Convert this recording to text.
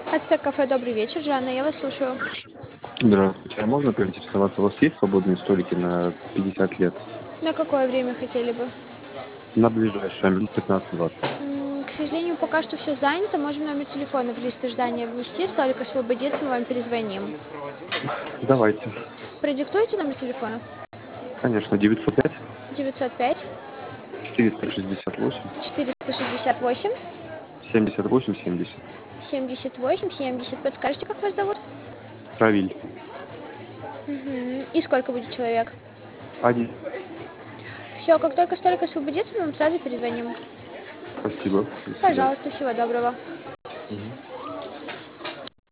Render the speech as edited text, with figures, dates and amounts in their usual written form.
Ацтек кафе, добрый вечер, Жанна, я вас слушаю. Здравствуйте. А можно поинтересоваться, у вас есть свободные столики на 50 лет? На какое время хотели бы? На ближайшее, минут 15-20. К сожалению, пока что все занято. Можем номер телефона в лист ожидания внести. Столик освободится, мы вам перезвоним. Давайте. Продиктуйте номер телефона. Конечно, 905 905 468 468 78 70. 78 70. Подскажите, как вас зовут? Равиль. И сколько будет человек? Один. Все, как только столик освободится, мы вам сразу перезвоним. Спасибо. До свидания. Пожалуйста, всего доброго.